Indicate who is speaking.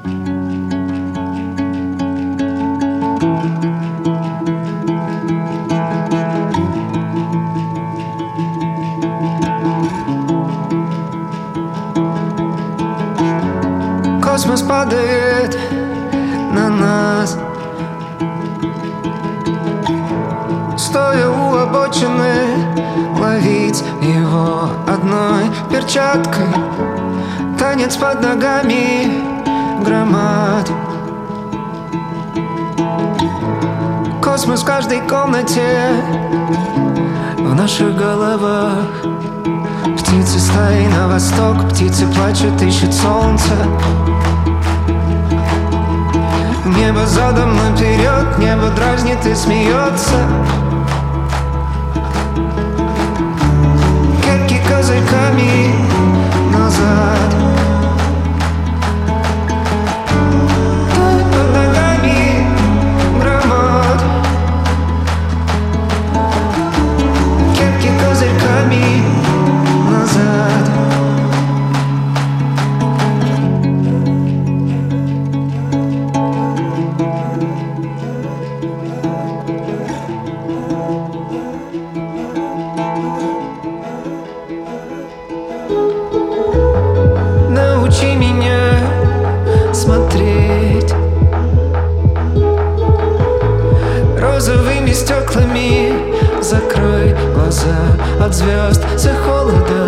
Speaker 1: Космос падает на нас, стоя у обочины, ловить его одной перчаткой. Танец под ногами громад. Космос в каждой комнате, в наших головах. Птицы стаи на восток, птицы плачут, ищут солнце. Небо задом наперед, небо дразнит и смеется. Кепки козырьками назад. Под ногами громад. Кепки козырьками назад. Научи меня смотреть розовыми стеклами. Закрой глаза от звезд, за холода.